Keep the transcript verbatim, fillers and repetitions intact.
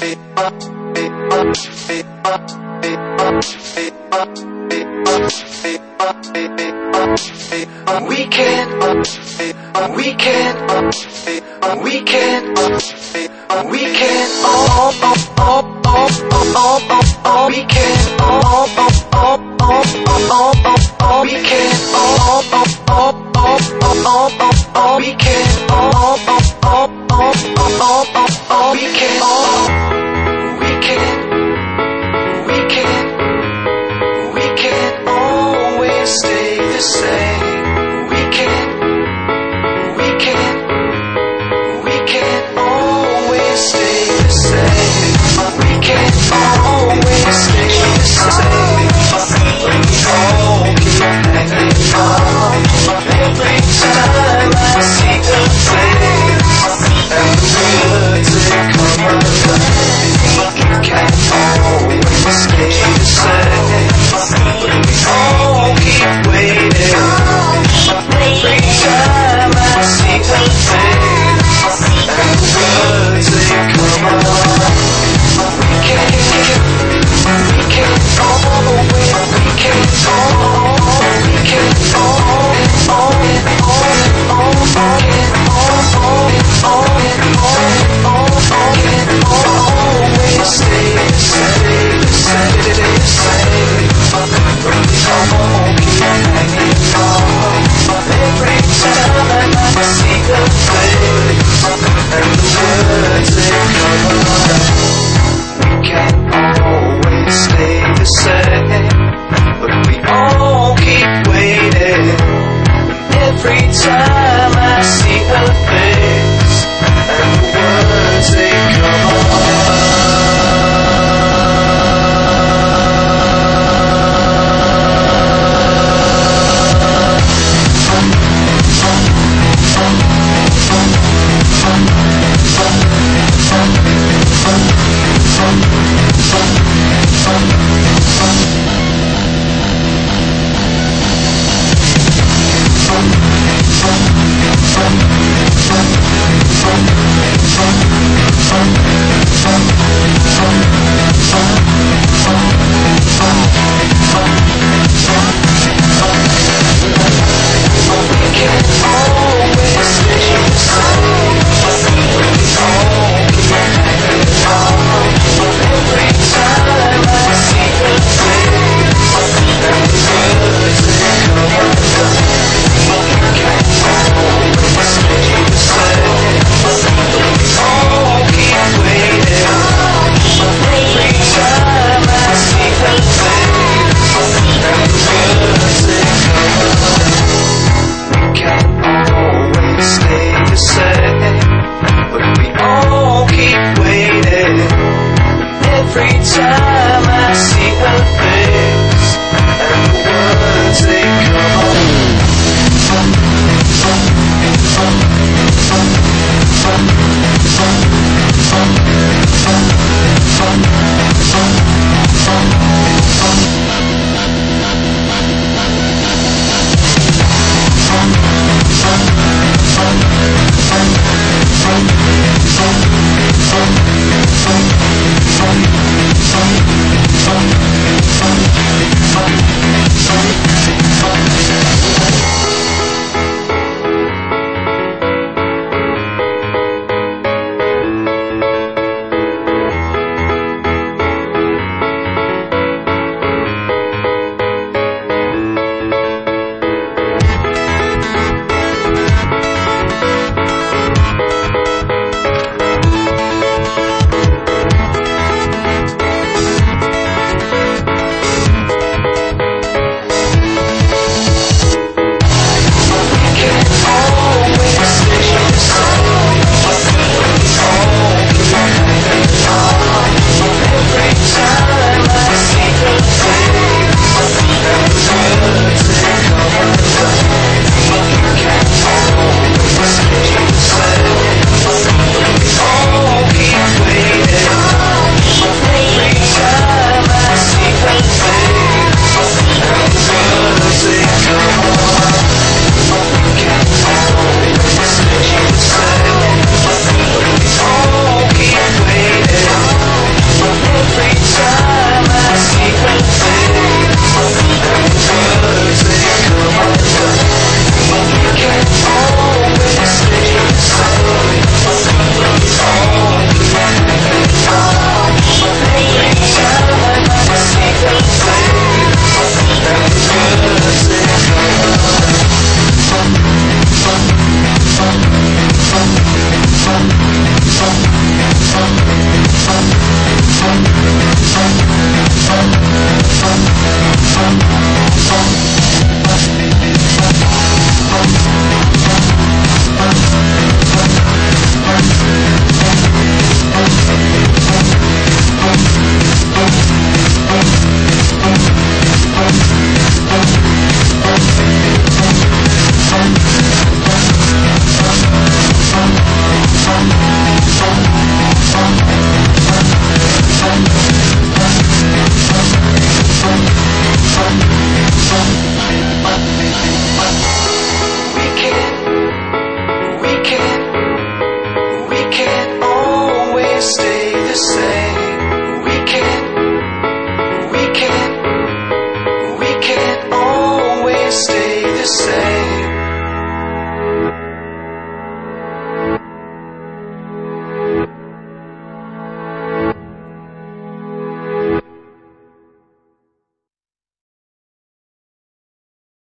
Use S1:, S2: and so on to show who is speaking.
S1: We can, we can, we can, we can, oh, oh, oh, oh, oh, oh, oh, we can, oh, oh, oh, oh, oh, oh, oh, we can, oh, oh, oh, oh, oh, oh, oh, we can, oh, oh, oh, oh, oh, oh, oh, we can, oh, we can, we can, we can always stay the same. We can, we can, we can always stay the same. We can always stay the same. When we all keep hanging on, every time I see a face, and the words that come alive. to say.